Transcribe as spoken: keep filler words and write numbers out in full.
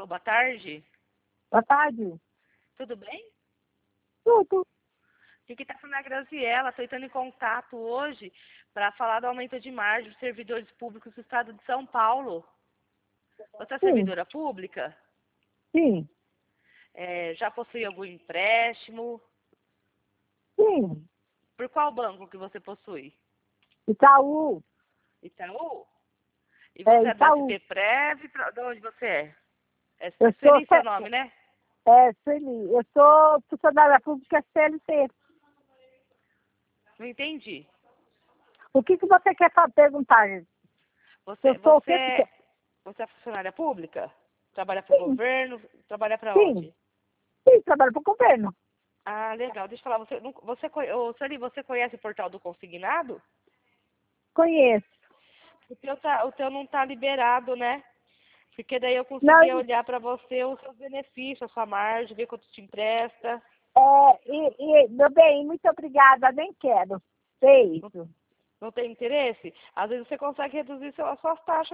Alô, boa tarde. Boa tarde. Tudo bem? Tudo. Aqui está falando a Graziela, estou entrando em contato hoje para falar do aumento de margem dos servidores públicos do estado de São Paulo. Você é Sim. servidora pública? Sim. É, já possui algum empréstimo? Sim. Por qual banco que você possui? Itaú. Itaú? E É, você é da Itaú. S P Prev? Pra- De onde você é? É Eu sou, Sueli seu C- nome, né? é, Sueli. Eu sou funcionária pública C L T. Não entendi. O que, que você quer fa- perguntar? Você, Eu sou o você, quê? Porque- é- você é funcionária pública? Trabalha para o Sim. governo? Trabalha para Sim. onde? Sim, trabalho para o governo. Ah, legal. Deixa eu falar, você, não- você, conhe- ô, Sueli, você conhece o portal do Consignado? Conheço. O teu, tá, o teu não está liberado, né? Porque daí eu conseguia Não, olhar para você os seus benefícios, a sua margem, ver quanto te empresta. é, e, e, meu bem, muito obrigada. Nem quero. Sei isso. Não tem interesse? Às vezes você consegue reduzir seu- as suas taxas